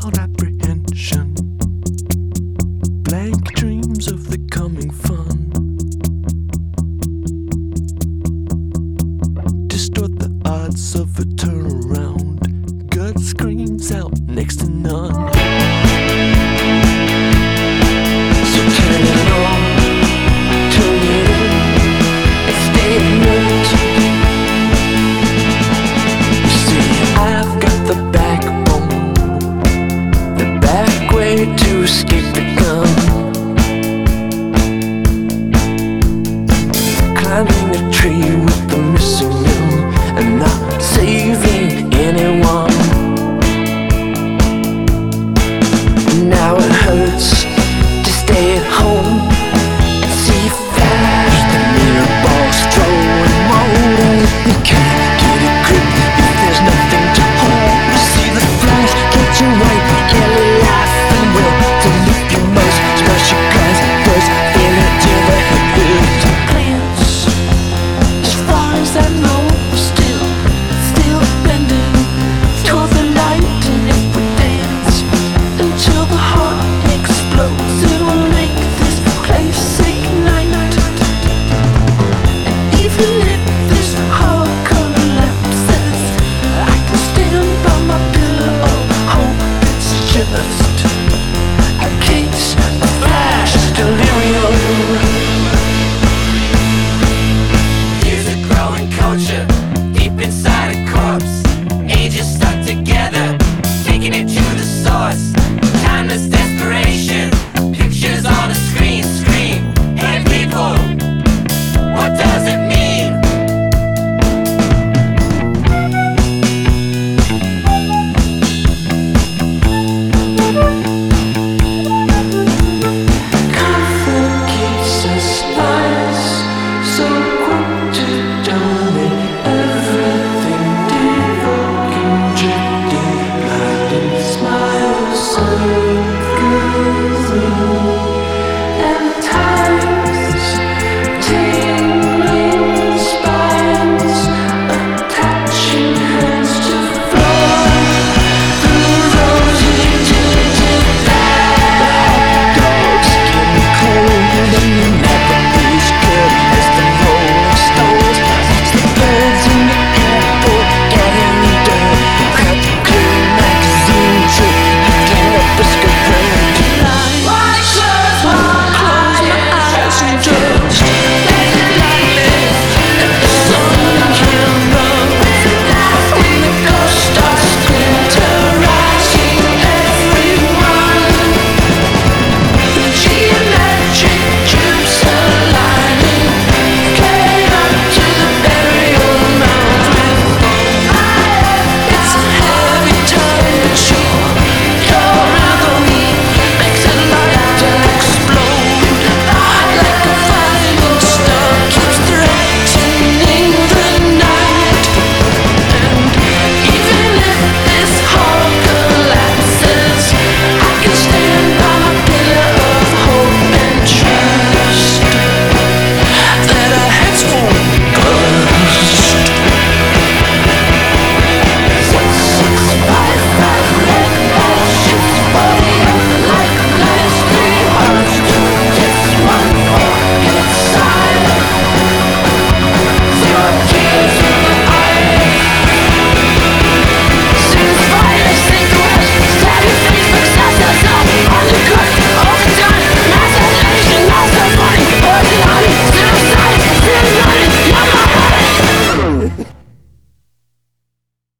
wild apprehension, blank dreams of the coming fun, distort the odds of a turnaround, gut screams out next to none. So turn it on, turn it in, and stay alert. You see, I've got the backbone, the back way to escape the gun. Climbing a tree with the missing limb, and not saving